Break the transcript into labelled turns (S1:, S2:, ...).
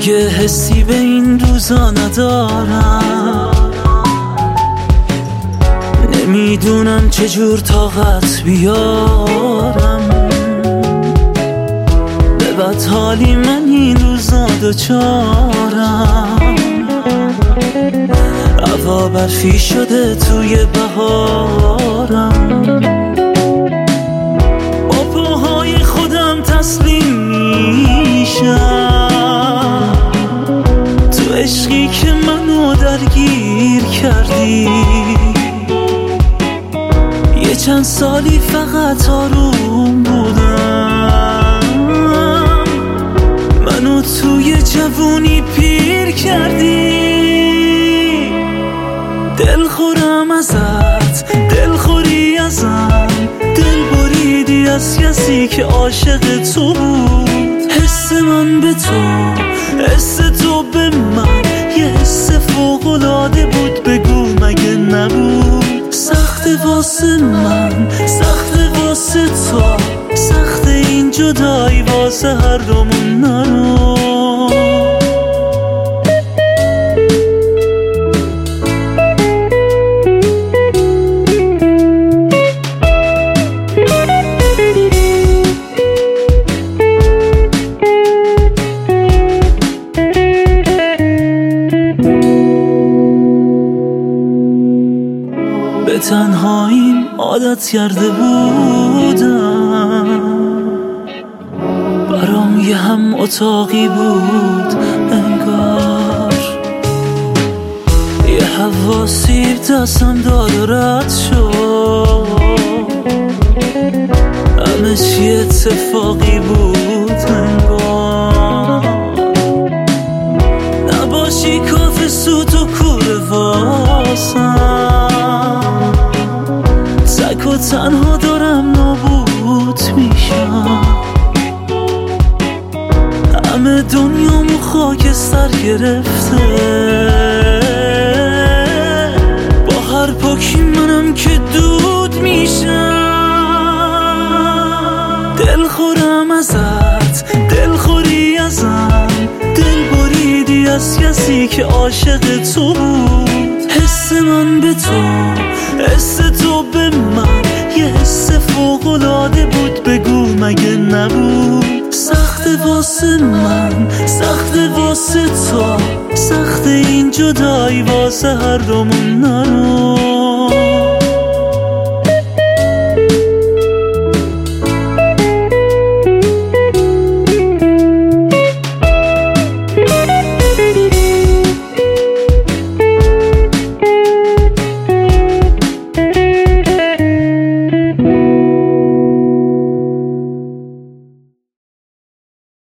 S1: دیگه حسی به این روزا ندارم، نمیدونم چجور طاقت بیارم، به بدحالی من این روزا دوچارم. هوا برفی شده توی بهارم، با پاهای خودم تسلیم میشم، تو عشقی که منو درگیر کردی. یه چند سالی فقط آروم بودم، منو توی جوونی پیر کردی. دلخورم ازت، دلخوری ازم، دل بریدی از کسی که عاشق تو بود. حس من به تو، حس تو به من، یه حس فوق‌العاده بود، بگو مگه نبود؟ سخت واسه من، سخت واسه تو، سخت این جدایی واسه هر دومون نرو. به تنهاییم عادت کرده بودم، برام یه هم اتاقی بود انگار. یه هوا سیب دستم داد و رد شد، همه چی اتفاقی بود انگار. نباشی کاف سوت و کوره واسم، تک و تنها دارم نابود میشم. همه دنیامو خاکستر گرفته، با هر پاکی منم که دود میشم. دلخورم ازت، دلخوری ازم، دل بریدی از کسی که عاشق تو بود. حس من به تو، حس تو به من، یه حس فوق‌العاده بود، بگو مگه نبود؟ سخت واسه من، سخت واسه تو، سخت این جدایی واسه هر دومون نرو.